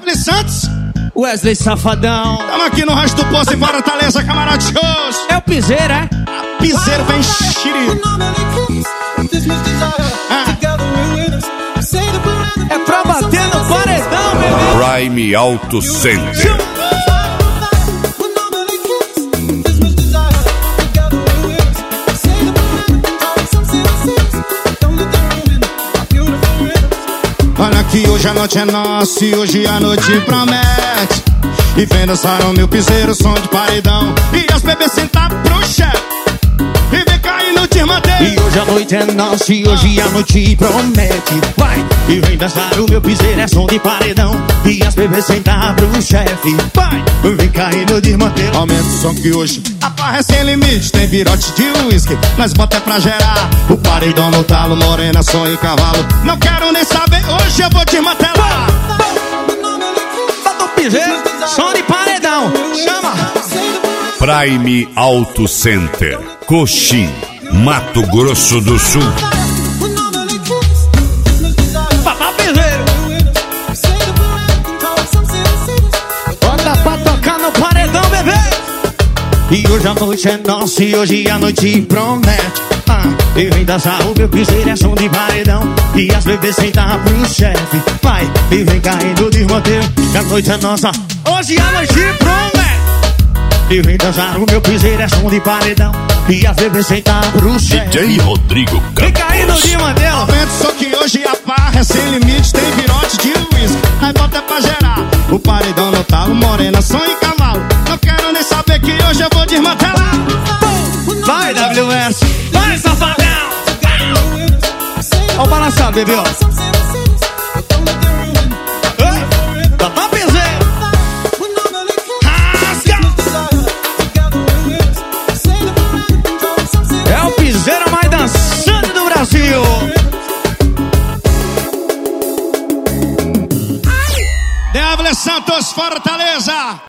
Deafle Santos, Wesley Safadão. tamo aqui no Rancho do Poço em Fortaleza, camarada shows. É o piseiro, é? Piseiro vem xiri. É pra bater no paredão, bebê. Prime Auto Center. Olha que hoje a noite é nossa e hoje a noite promete. E vem dançar o meu piseiro, som de paredão. E as bebês sentar pro chefe e vem cair no Dirmanteiro. E hoje a noite é nossa e hoje a noite promete. Vai! E vem dançar o meu piseiro, é som de paredão. E as bebês sentar pro chefe. Vai! Vem cair no Dirmanteiro. Aumenta o som que hoje a farra é sem limite. Tem virote de uísque, nós bota é pra gerar. O paredão no talo, morena, som e cavalo. Não quero nem saber, hoje eu vou desmantelar. Bota o piseiro, som de paredão. Chama! Prime Auto Center, Coxim, Mato Grosso do Sul. Papá piseiro. Bota pra tocar no paredão, bebê. E hoje a noite é nossa e hoje a noite promete. E vem dançar o meu piseiro, é som de paredão. E as bebês sentar pro chefe. Vai, e vem caindo de roteiro. Que a noite é nossa, hoje a noite promete. E vem dançar o meu piseiro, é som de paredão. E as bebês sentar pro chefe. DJ Rodrigo Vem caindo Campos. de mandela. Aumenta o som que hoje a farra é sem limite. Tem virote de uísque, aí bota é pra gerar. O paredão no talo, morena, som e cavalo. Não quero nem saber que hoje eu vou desmantelar. Vai, WS. Vai, safadão. Ó o balançar, bebê, ó. Papá piseiro. Rasga. É o piseiro mais dançante do Brasil. Deafle Santos, Fortaleza.